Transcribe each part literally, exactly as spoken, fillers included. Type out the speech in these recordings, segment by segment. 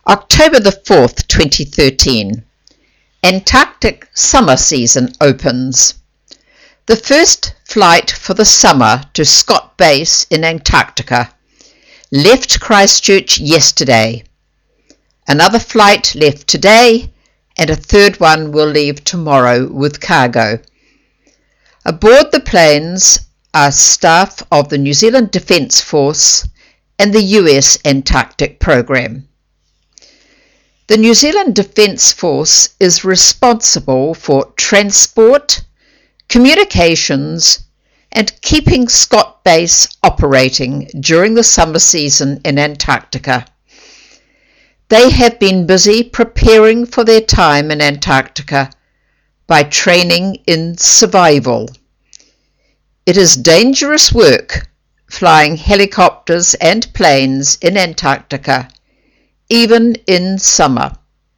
October the fourth, twenty thirteen. Antarctic summer season opens. The first flight for the summer to Scott Base in Antarctica left Christchurch yesterday. Another flight left today, and a third one will leave tomorrow with cargo. Aboard the planes are staff of the New Zealand Defence Force and the U S Antarctic Program. The New Zealand Defence Force is responsible for transport, communications, and keeping Scott Base operating during the summer season in Antarctica. They have been busy preparing for their time in Antarctica by training in survival. It is dangerous work flying helicopters and planes in Antarctica, even in summer.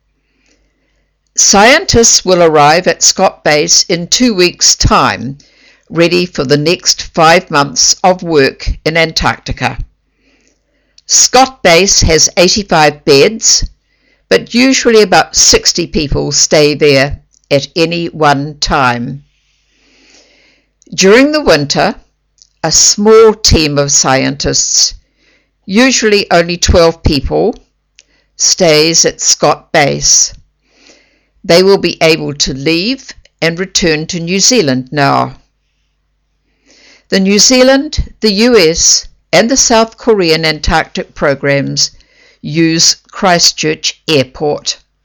Scientists will arrive at Scott Base in two weeks' time, ready for the next five months of work in Antarctica. Scott Base has eighty-five beds, but usually about sixty people stay there at any one time. During the winter, a small team of scientists, usually only twelve people, stays at Scott Base. They will be able to leave and return to New Zealand now. The New Zealand, the U S, and the South Korean Antarctic programs use Christchurch Airport.